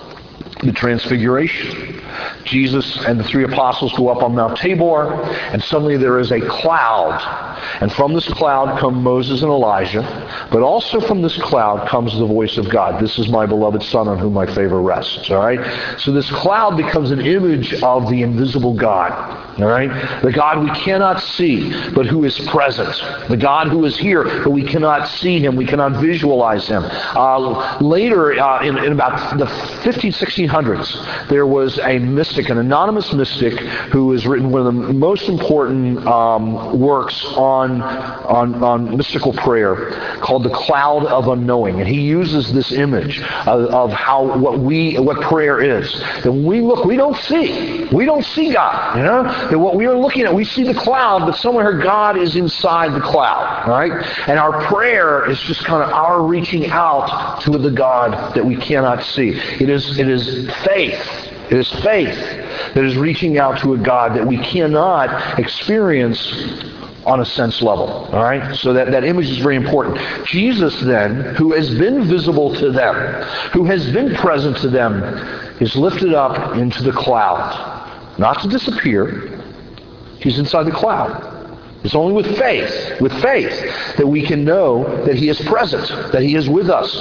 the Transfiguration, Jesus and the three apostles go up on Mount Tabor, and suddenly there is a cloud. And from this cloud come Moses and Elijah, but also from this cloud comes the voice of God. This is my beloved Son on whom my favor rests. All right? So this cloud becomes an image of the invisible God. All right? The God we cannot see, but who is present. The God who is here, but we cannot see him. We cannot visualize him. Uh, later, uh, in, in about the fifteen, sixteen hundreds, there was a mystic, an anonymous mystic, who has written one of the most important um, works on, on on mystical prayer, called The Cloud of Unknowing. And he uses this image of, of how what we what prayer is. That when we look, we don't see. We don't see God. You know? That what we are looking at, we see the cloud, but somewhere God is inside the cloud. Right? And our prayer is just kind of our reaching out to the God that we cannot see. It is it is faith. It is faith that is reaching out to a God that we cannot experience on a sense level. All right? So that, that image is very important. Jesus then, who has been visible to them, who has been present to them, is lifted up into the cloud. Not to disappear. He's inside the cloud. It's only with faith, with faith, that we can know that he is present, that he is with us.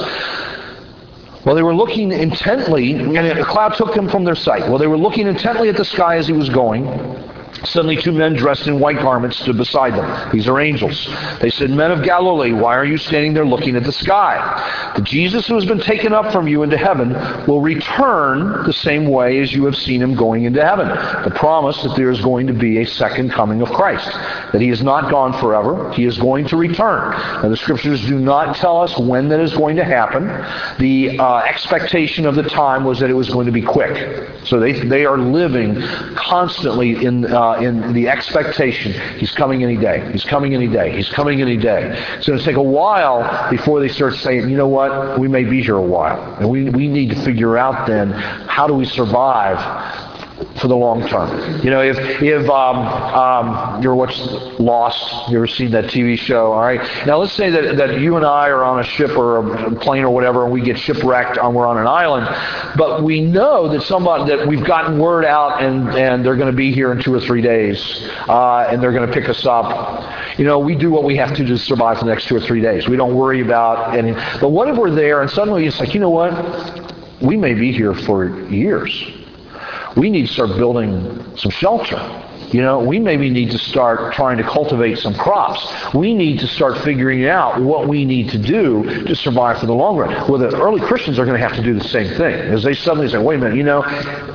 Well, they were looking intently, and a cloud took them from their sight. Well, they were looking intently at the sky as he was going. Suddenly two men dressed in white garments stood beside them. These are angels. They said, "Men of Galilee, why are you standing there looking at the sky? The Jesus who has been taken up from you into heaven will return the same way as you have seen him going into heaven." The promise that there is going to be a second coming of Christ. That he is not gone forever. He is going to return. And the scriptures do not tell us when that is going to happen. The uh, expectation of the time was that it was going to be quick. So they they are living constantly in uh, in the expectation, he's coming any day. He's coming any day. He's coming any day. It's going to take a while before they start saying, you know what, we may be here a while. And we, we need to figure out then, how do we survive for the long term? You know, if if um, um, you ever watched Lost, you ever seen that T V show? All right. Now let's say that, that you and I are on a ship or a plane or whatever, and we get shipwrecked, and we're on an island, but we know that somebody that we've gotten word out, and and they're going to be here in two or three days, uh, and they're going to pick us up. You know, we do what we have to to survive for the next two or three days. We don't worry about any. But what if we're there and suddenly it's like, you know what? We may be here for years. We need to start building some shelter. You know, we maybe need to start trying to cultivate some crops. We need to start figuring out what we need to do to survive for the long run. Well, the early Christians are going to have to do the same thing. As they suddenly say, wait a minute, you know,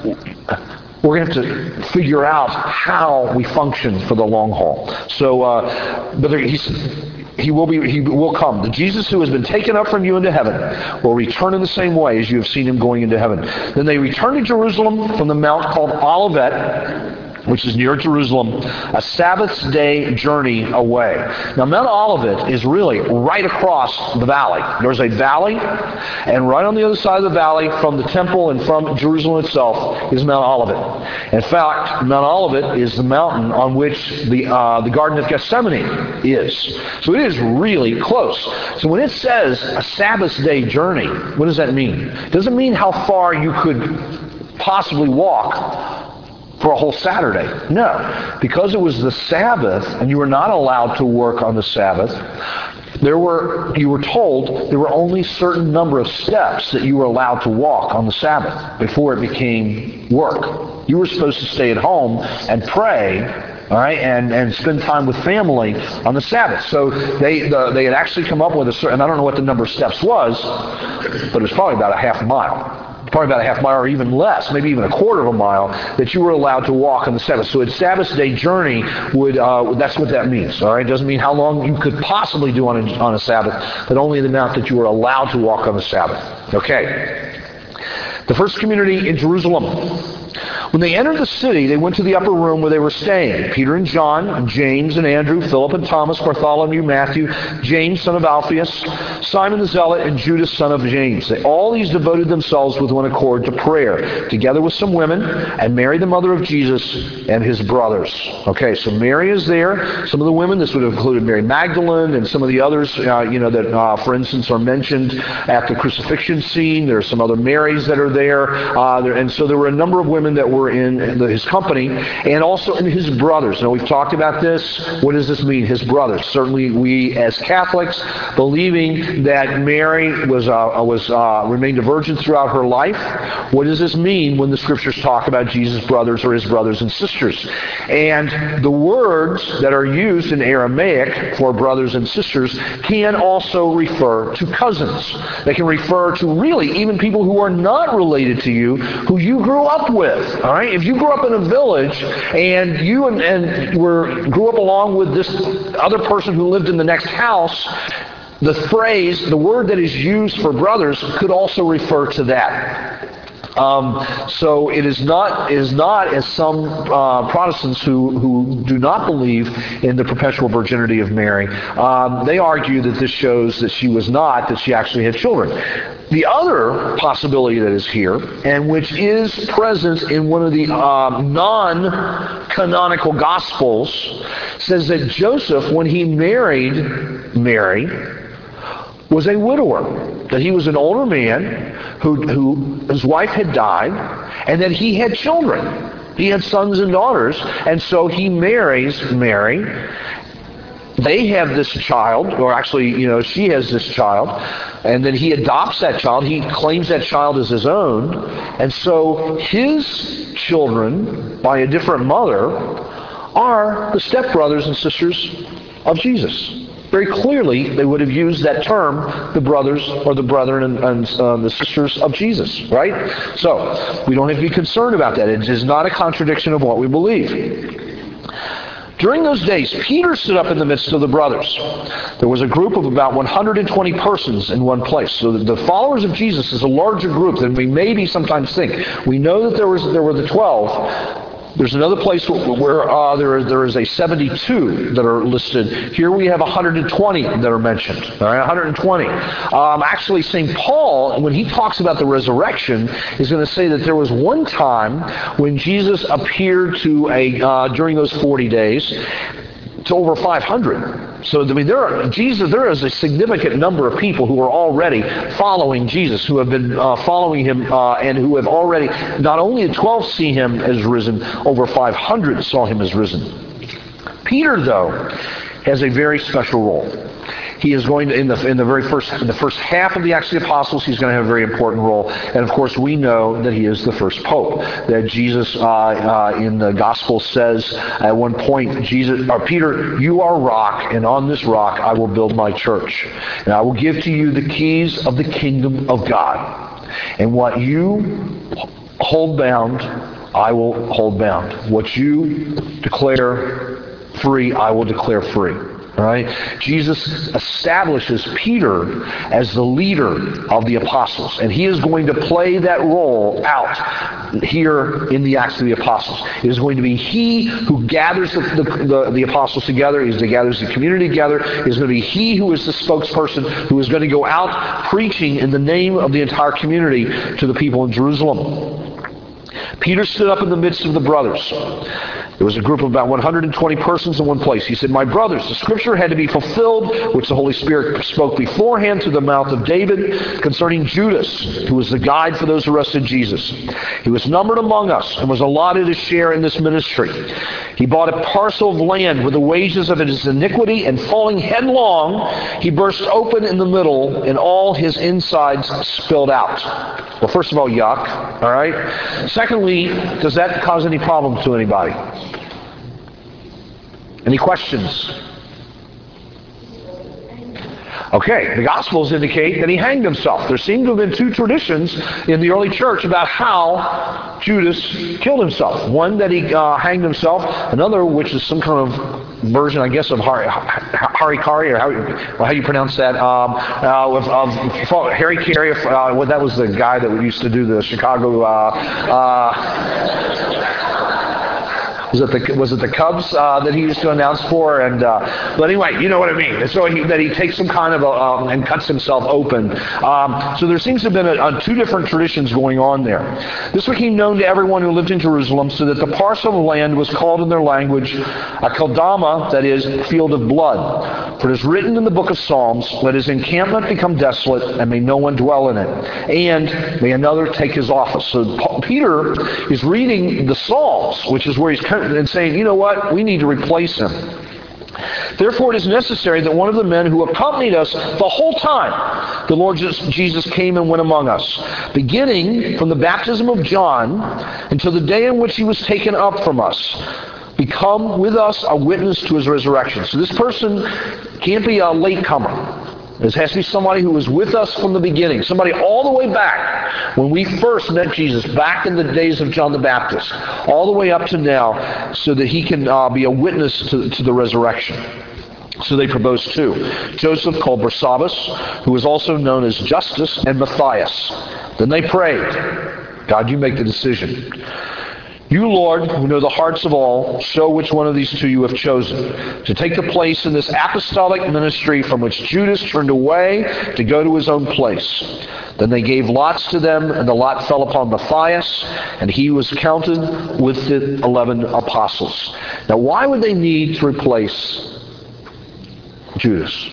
we're going to have to figure out how we function for the long haul. So, uh, but there, he's... He will be. He will come. The Jesus who has been taken up from you into heaven will return in the same way as you have seen him going into heaven. Then they returned to Jerusalem from the mount called Olivet. which is near Jerusalem, a Sabbath's day journey away. Now, Mount Olivet is really right across the valley. There's a valley, and right on the other side of the valley from the temple and from Jerusalem itself is Mount Olivet. In fact, Mount Olivet is the mountain on which the, uh, the Garden of Gethsemane is. So it is really close. So when it says a Sabbath's day journey, what does that mean? It doesn't mean how far you could possibly walk for a whole Saturday. No. Because it was the Sabbath, and you were not allowed to work on the Sabbath, there were, you were told there were only a certain number of steps that you were allowed to walk on the Sabbath before it became work. You were supposed to stay at home and pray, all right, and, and spend time with family on the Sabbath. So they the, they had actually come up with a certain, and I don't know what the number of steps was, but it was probably about a half mile. Probably about a half mile or even less, maybe even a quarter of a mile, that you were allowed to walk on the Sabbath. So a Sabbath day journey would, uh, that's what that means. All right, it doesn't mean how long you could possibly do on a, on a Sabbath, but only the amount that you were allowed to walk on the Sabbath. Okay. The first community in Jerusalem. When they entered the city, they went to the upper room where they were staying. Peter and John, and James and Andrew, Philip and Thomas, Bartholomew, Matthew, James, son of Alphaeus, Simon the Zealot, and Judas, son of James. They, all these devoted themselves with one accord to prayer, together with some women, and Mary, the mother of Jesus, and his brothers. Okay, so Mary is there. Some of the women, this would have included Mary Magdalene, and some of the others, uh, you know, that, uh, for instance, are mentioned at the crucifixion scene. There are some other Marys that are there. Uh, there and so there were a number of women that were in his company, and also in his brothers. Now, we've talked about this. What does this mean? His brothers. Certainly, we as Catholics, believing that Mary was uh, was uh, remained a virgin throughout her life. What does this mean when the Scriptures talk about Jesus' brothers or his brothers and sisters? And the words that are used in Aramaic for brothers and sisters can also refer to cousins. They can refer to really even people who are not related to you, who you grew up with. All right? If you grew up in a village and you and, and were grew up along with this other person who lived in the next house, the phrase, the word that is used for brothers could also refer to that. Um, so it is not it is not as some uh, Protestants who, who do not believe in the perpetual virginity of Mary. Um, they argue that this shows that she was not, that she actually had children. The other possibility that is here, and which is present in one of the um, non-canonical Gospels, says that Joseph, when he married Mary, was a widower. That he was an older man who, who his wife had died, and that he had children. He had sons and daughters, and so he marries Mary. They have this child, or actually, you know, she has this child, and then he adopts that child. He claims that child as his own, and so his children, by a different mother, are the stepbrothers and sisters of Jesus. Very clearly, they would have used that term, the brothers or the brethren and, and uh, the sisters of Jesus, right? So, we don't have to be concerned about that. It is not a contradiction of what we believe. During those days, Peter stood up in the midst of the brothers. There was a group of about one hundred twenty persons in one place. So the followers of Jesus is a larger group than we maybe sometimes think. We know that there was there were the twelve. There's another place where uh, there, is, there is a seventy-two that are listed. Here we have one hundred twenty that are mentioned. All right, one hundred twenty. Um, actually, Saint Paul, when he talks about the resurrection, is going to say that there was one time when Jesus appeared to a uh, during those forty days to over five hundred. So, I mean, there are Jesus. There is a significant number of people who are already following Jesus, who have been uh, following him, uh, and who have already, not only the twelve see him as risen, over five hundred saw him as risen. Peter, though, has a very special role. He is going to, in the in the very first in the first half of the Acts of the Apostles, he's going to have a very important role. And of course, we know that he is the first pope. That Jesus uh, uh, in the Gospel says at one point, Jesus or Peter, you are rock, and on this rock I will build my church, and I will give to you the keys of the kingdom of God. And what you hold bound, I will hold bound. What you declare free, I will declare free. All right? Jesus establishes Peter as the leader of the apostles, and he is going to play that role out here in the Acts of the Apostles. It is going to be he who gathers the, the, the, the apostles together, he gathers the community together. It is going to be he who is the spokesperson, who is going to go out preaching in the name of the entire community to the people in Jerusalem. Peter stood up in the midst of the brothers. There was a group of about one hundred twenty persons in one place. He said, "My brothers, the scripture had to be fulfilled, which the Holy Spirit spoke beforehand through the mouth of David concerning Judas, who was the guide for those who arrested Jesus. He was numbered among us and was allotted a share in this ministry. He bought a parcel of land with the wages of his iniquity, and falling headlong, he burst open in the middle, and all his insides spilled out." Well, first of all, yuck. All right. Secondly, does that cause any problem to anybody? Any questions? Okay, the Gospels indicate that he hanged himself. There seem to have been two traditions in the early church about how Judas killed himself. One, that he uh, hanged himself. Another, which is some kind of version, I guess, of Hari, Harikari, or how, well, how do you pronounce that? Um, uh, of, of Harry Carey. Uh, well, that was the guy that used to do the Chicago... Uh, uh, Was it the was it the Cubs uh, that he used to announce for? And uh, but anyway, you know what I mean. So he, that he takes some kind of a, um, and cuts himself open. Um, so there seems to have been a, a, two different traditions going on there. This became known to everyone who lived in Jerusalem, so that the parcel of land was called in their language a Keldama, that is, field of blood. For it is written in the book of Psalms, "Let his encampment become desolate, and may no one dwell in it, and may another take his office." So Paul, Peter is reading the Psalms, which is where he's and saying, you know what, we need to replace him. "Therefore it is necessary that one of the men who accompanied us the whole time the Lord Jesus came and went among us, beginning from the baptism of John until the day in which he was taken up from us, become with us a witness to his resurrection." So this person can't be a latecomer. This has to be somebody who was with us from the beginning. Somebody all the way back when we first met Jesus, back in the days of John the Baptist, all the way up to now, so that he can uh, be a witness to, to the resurrection. So they proposed two. Joseph, called Barsabbas, who was also known as Justus, and Matthias. Then they prayed, "God, you make the decision. You, Lord, who know the hearts of all, show which one of these two you have chosen to take the place in this apostolic ministry from which Judas turned away to go to his own place." Then they gave lots to them, and the lot fell upon Matthias, and he was counted with the eleven apostles. Now, why would they need to replace Judas?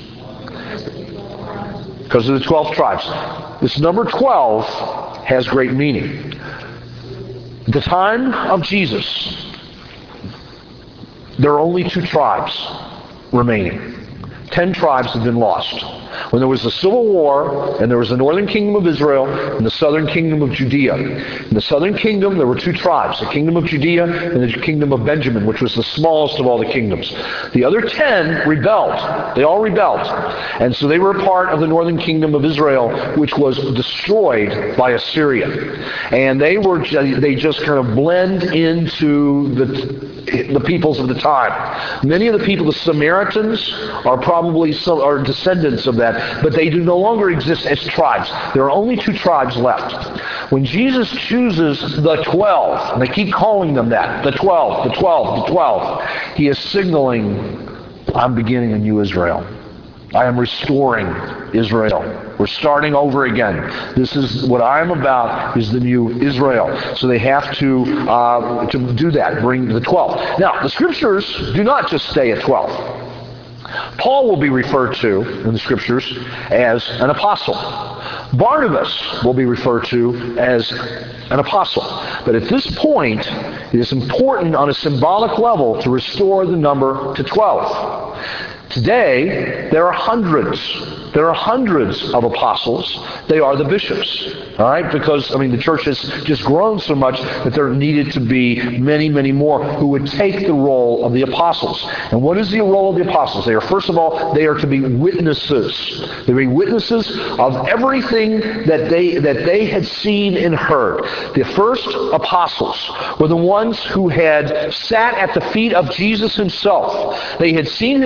Because of the twelve tribes. This number twelve has great meaning. At the time of Jesus, there are only two tribes remaining. Ten tribes have been lost. When there was the civil war, and there was the northern kingdom of Israel and the southern kingdom of Judea. In the southern kingdom, there were two tribes, the kingdom of Judea and the kingdom of Benjamin, which was the smallest of all the kingdoms. The other ten rebelled. They all rebelled. And so they were a part of the northern kingdom of Israel, which was destroyed by Assyria. And they were they just kind of blend into the the peoples of the time. Many of the people, the Samaritans, are probably some, are descendants of that, but they do no longer exist as tribes. There are only two tribes left. When Jesus chooses the twelve, and they keep calling them that, the twelve, the twelve, the twelve, he is signaling, I'm beginning a new Israel. I am restoring Israel. We're starting over again. This is what I'm about, is the new Israel. So they have to uh, to do that, bring the twelve. Now, the scriptures do not just stay at twelve. Paul will be referred to in the scriptures as an apostle. Barnabas will be referred to as an apostle. But at this point, it is important on a symbolic level to restore the number to twelve. Today, there are hundreds. There are hundreds of apostles. They are the bishops. All right? Because, I mean, the church has just grown so much that there needed to be many, many more who would take the role of the apostles. And what is the role of the apostles? They are, first of all, they are to be witnesses. They are witnesses of everything that they that they had seen and heard. The first apostles were the ones who had sat at the feet of Jesus himself. They had seen his miracles.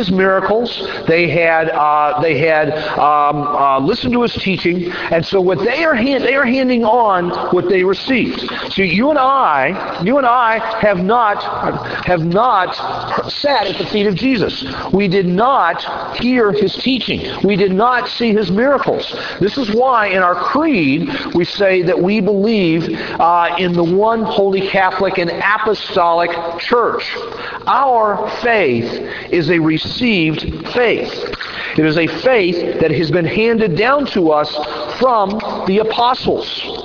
miracles. They had uh, they had um, uh, listened to his teaching, and so what they are hand, they are handing on what they received. So you and I, you and I have not have not sat at the feet of Jesus. We did not hear his teaching. We did not see his miracles. This is why in our creed we say that we believe uh, in the one holy Catholic and apostolic church. Our faith is a received faith. It is a faith that has been handed down to us from the apostles.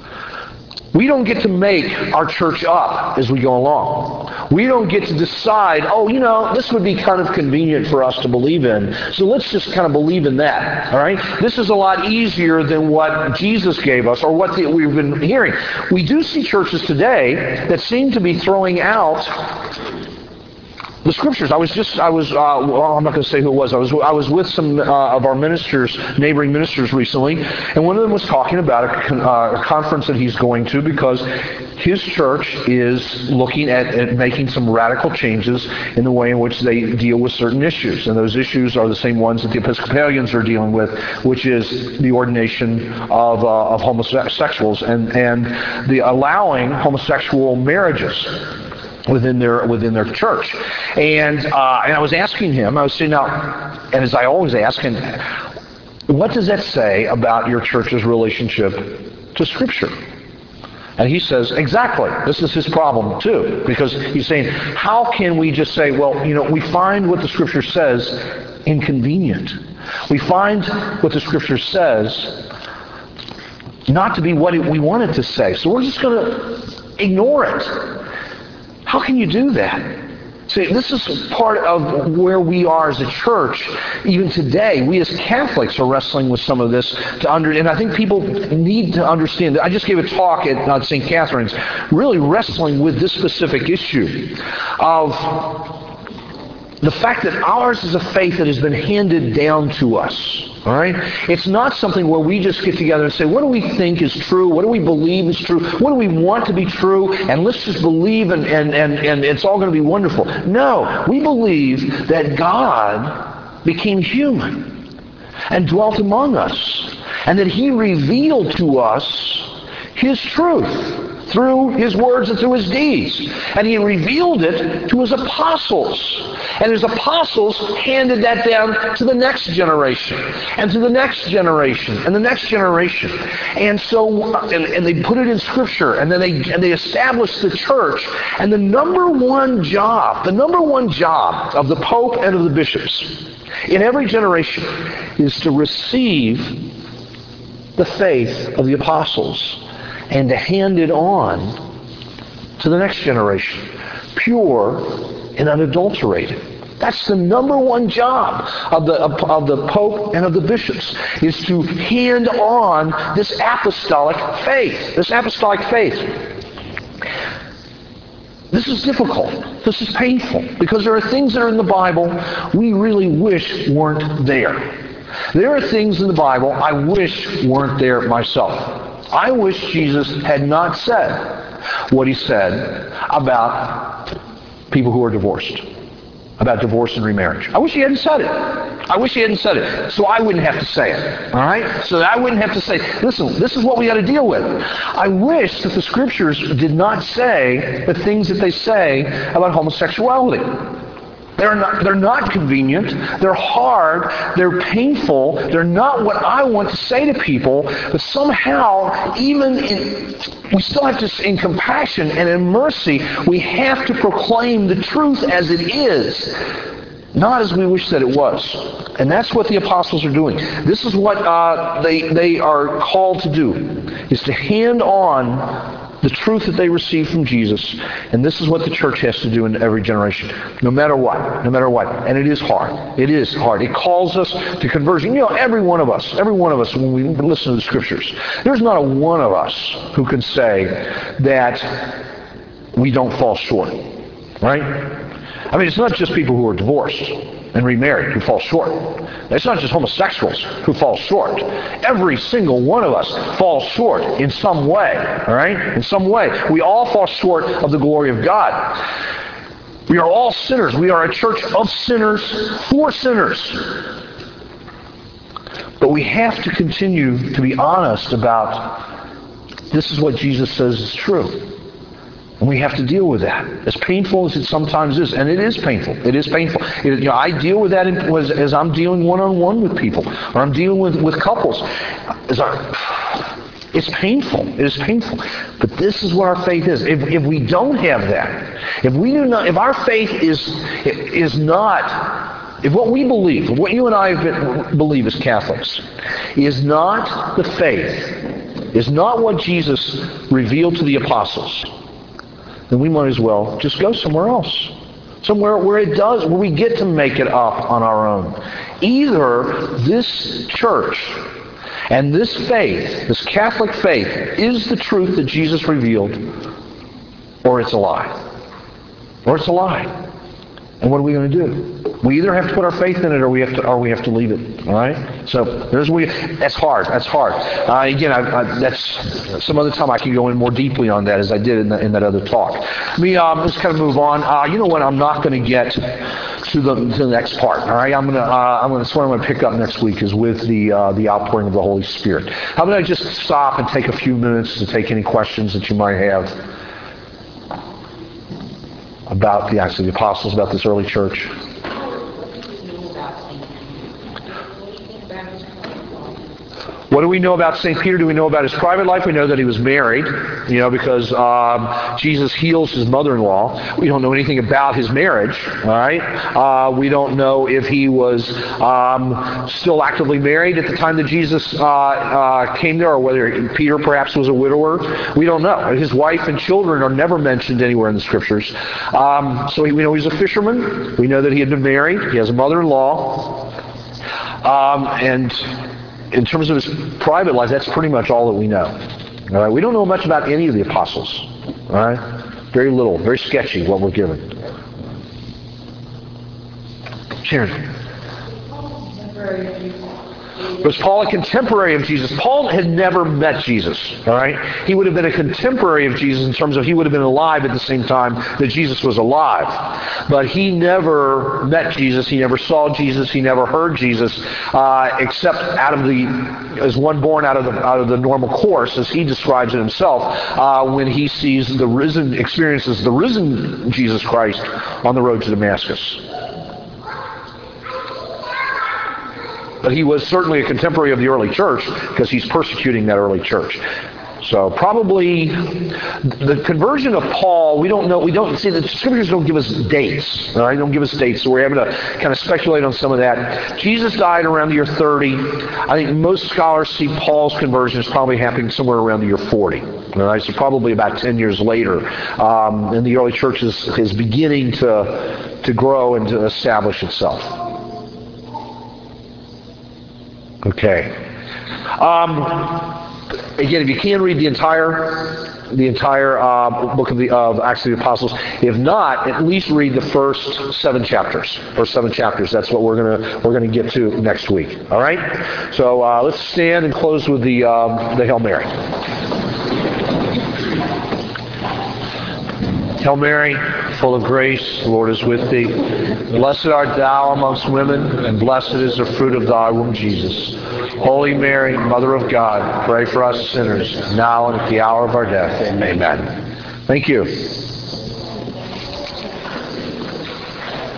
We don't get to make our church up as we go along. We don't get to decide, oh, you know, this would be kind of convenient for us to believe in, so let's just kind of believe in that, all right? This is a lot easier than what Jesus gave us or what the, we've been hearing. We do see churches today that seem to be throwing out the scriptures. I was just, I was, uh, well, I'm not going to say who it was. I was, I was with some uh, of our ministers, neighboring ministers recently, and one of them was talking about a, con- uh, a conference that he's going to because his church is looking at, at making some radical changes in the way in which they deal with certain issues. And those issues are the same ones that the Episcopalians are dealing with, which is the ordination of, uh, of homosexuals and, and the allowing homosexual marriages within their within their church. And uh, and I was asking him, I was saying, now, and as I always ask him, what does that say about your church's relationship to Scripture? And he says, exactly. This is his problem too, because he's saying, how can we just say, well, you know, we find what the Scripture says inconvenient. We find what the Scripture says not to be what we want it to say, so we're just going to ignore it. How can you do that? See, this is part of where we are as a church. Even today, we as Catholics are wrestling with some of this to under, and I think people need to understand. I just gave a talk at uh, Saint Catherine's, really wrestling with this specific issue of the fact that ours is a faith that has been handed down to us. All right? It's not something where we just get together and say, what do we think is true? What do we believe is true? What do we want to be true? And let's just believe and, and, and, and it's all going to be wonderful. No, we believe that God became human and dwelt among us, and that he revealed to us his truth through his words and through his deeds. And he revealed it to his apostles. And his apostles handed that down to the next generation, and to the next generation, and the next generation. And so, and, and they put it in Scripture, and then they, and they established the church. And the number one job, the number one job of the Pope and of the bishops in every generation is to receive the faith of the apostles and to hand it on to the next generation, pure and unadulterated. That's the number one job of the of the Pope and of the bishops, is to hand on this apostolic faith. This apostolic faith. This is difficult. This is painful, because there are things that are in the Bible we really wish weren't there. There are things in the Bible I wish weren't there myself. I wish Jesus had not said what he said about people who are divorced, about divorce and remarriage. I wish he hadn't said it. I wish he hadn't said it, so I wouldn't have to say it. All right? So that I wouldn't have to say, listen, this is what we got to deal with. I wish that the Scriptures did not say the things that they say about homosexuality. They're not, they're not convenient. They're hard. They're painful. They're not what I want to say to people. But somehow, even in, we still have to, in compassion and in mercy, we have to proclaim the truth as it is, not as we wish that it was. And that's what the apostles are doing. This is what uh, they they are called to do, is to hand on the truth that they receive from Jesus. And this is what the church has to do in every generation, no matter what, no matter what. And it is hard. It is hard. It calls us to conversion. You know, every one of us, every one of us, when we listen to the Scriptures, there's not a one of us who can say that we don't fall short, right? I mean, it's not just people who are divorced and remarried who fall short. It's not just homosexuals who fall short. Every single one of us falls short in some way, all right? In some way. We all fall short of the glory of God. We are all sinners. We are a church of sinners for sinners. But we have to continue to be honest about this is what Jesus says is true. And we have to deal with that. As painful as it sometimes is, and it is painful. It is painful. It, you know, I deal with that in, as, as I'm dealing one-on-one with people, or I'm dealing with, with couples. As I, it's painful. It is painful. But this is what our faith is. If, if we don't have that, if we do not, if our faith is is not, if what we believe, what you and I believe as Catholics, is not the faith, is not what Jesus revealed to the apostles, then we might as well just go somewhere else. Somewhere where it does, where we get to make it up on our own. Either this church and this faith, this Catholic faith, is the truth that Jesus revealed, or it's a lie. Or it's a lie. And what are we going to do? We either have to put our faith in it, or we have to, or we have to leave it. All right. So there's we. That's hard. That's hard. Uh, again, I, I, that's some other time I can go in more deeply on that, as I did in, the, in that other talk. Let me um, let's kind of move on. Uh, you know what? I'm not going to get to the to the next part. All right. I'm gonna uh, I'm gonna. That's what I'm gonna pick up next week is with the uh, the outpouring of the Holy Spirit. How about I just stop and take a few minutes to take any questions that you might have about the Acts of the Apostles, about this early church? What do we know about Saint Peter? Do we know about his private life? We know that he was married, you know, because um, Jesus heals his mother-in-law. We don't know anything about his marriage, all right? Uh, we don't know if he was um, still actively married at the time that Jesus uh, uh, came there, or whether Peter perhaps was a widower. We don't know. His wife and children are never mentioned anywhere in the Scriptures. Um, so we know he's a fisherman. We know that he had been married. He has a mother-in-law. Um, and... In terms of his private life, that's pretty much all that we know. All right? We don't know much about any of the apostles. All right? Very little, very sketchy what we're given. Sharon. Was Paul a contemporary of Jesus? Paul had never met Jesus. All right? He would have been a contemporary of Jesus in terms of he would have been alive at the same time that Jesus was alive. But he never met Jesus. He never saw Jesus. He never heard Jesus, uh, except out of the as one born out of the out of the normal course, as he describes it himself, uh, when he sees the risen, experiences the risen Jesus Christ on the road to Damascus. But he was certainly a contemporary of the early church because he's persecuting that early church. So probably the conversion of Paul, we don't know, we don't see, the Scriptures don't give us dates, all right? Don't give us dates, so we're having to kind of speculate on some of that. Jesus died around the year thirty. I think most scholars see Paul's conversion as probably happening somewhere around the year forty. All right, so probably about ten years later. Um, and the early church is, is beginning to, to grow and to establish itself. Okay. Um, again, if you can read the entire the entire uh, book of the of Acts of the Apostles, if not, at least read the first seven chapters. First seven chapters. That's what we're gonna we're gonna get to next week. All right. So uh, let's stand and close with the um, the Hail Mary. Hail Mary, full of grace, the Lord is with thee. Blessed art thou amongst women, and blessed is the fruit of thy womb, Jesus. Holy Mary, Mother of God, pray for us sinners, now and at the hour of our death. Amen. Thank you.